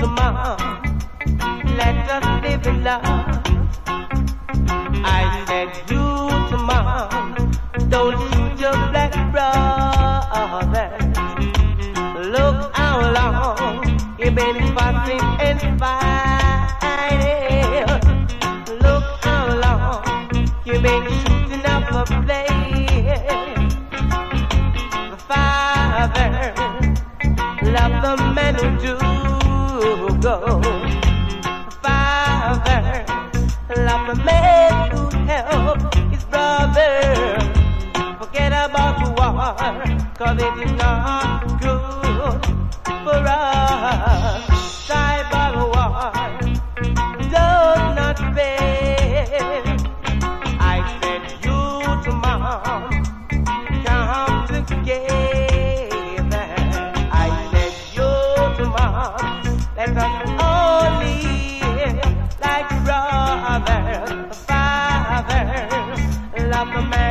mom, let us live in love. I said, youth, mom, don't shoot your black brothers. Look how long you've been fussing and fighting. Look how long you've been shooting up a place. Father, love the men who do go. Father, love the man who help his brother. Forget about the war, 'cause it is not good for us. Tribal war does not fail. I said, youth, mom, come together. I said, youth, mom, let us all live like brothers. Father, love the man